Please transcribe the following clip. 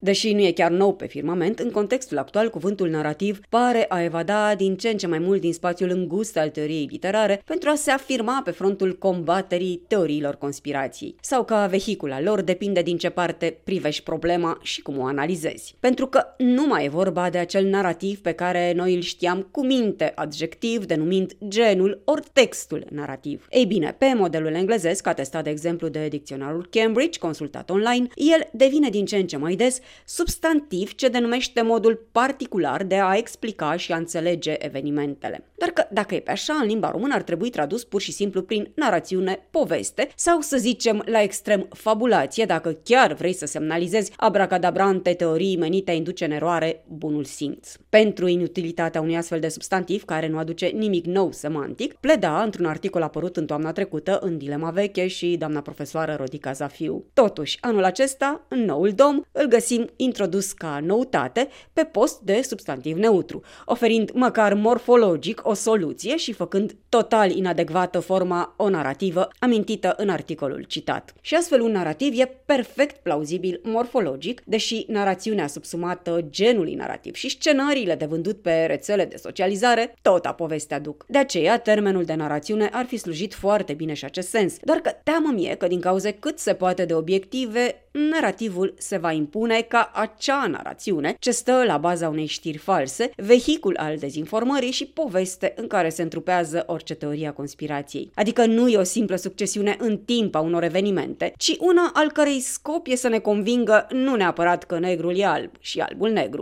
Deși nu e chiar nou pe firmament, în contextul actual, cuvântul narativ pare a evada din ce în ce mai mult din spațiul îngust al teoriei literare pentru a se afirma pe frontul combaterii teoriilor conspirației. Sau ca vehicul al lor depinde din ce parte privești problema și cum o analizezi. Pentru că nu mai e vorba de acel narativ pe care noi îl știam cu minte, adjectiv, denumind genul ori textul narativ. Ei bine, pe modelul englezesc, atestat de exemplu de dicționarul Cambridge, consultat online, el devine din ce în ce mai des substantiv ce denumește modul particular de a explica și a înțelege evenimentele. Dar că, dacă e pe așa, în limba română ar trebui tradus pur și simplu prin narațiune, poveste sau, să zicem, la extrem, fabulație, dacă chiar vrei să semnalizezi abracadabrante teorii menite a induce în eroare bunul simț. Pentru inutilitatea unui astfel de substantiv, care nu aduce nimic nou semantic, pleda într-un articol apărut în toamna trecută în Dilema Veche și doamna profesoară Rodica Zafiu. Totuși, anul acesta, în noul dom, îl găsim introdus ca noutate pe post de substantiv neutru, oferind măcar morfologic o soluție și făcând total inadecvată forma o narativă amintită în articolul citat. Și astfel un narativ e perfect plauzibil morfologic, deși narațiunea subsumată genului narativ și scenariile de vândut pe rețele de socializare tot a povestea duc. De aceea, termenul de narațiune ar fi slujit foarte bine și acest sens, doar că teamă mie că din cauze cât se poate de obiective, narativul se va impune ca acea narațiune ce stă la baza unei știri false, vehicul al dezinformării și poveste în care se întrupează orice teorie a conspirației. Adică nu e o simplă succesiune în timp a unor evenimente, ci una al cărei scop e să ne convingă nu neapărat că negrul e alb și albul negru,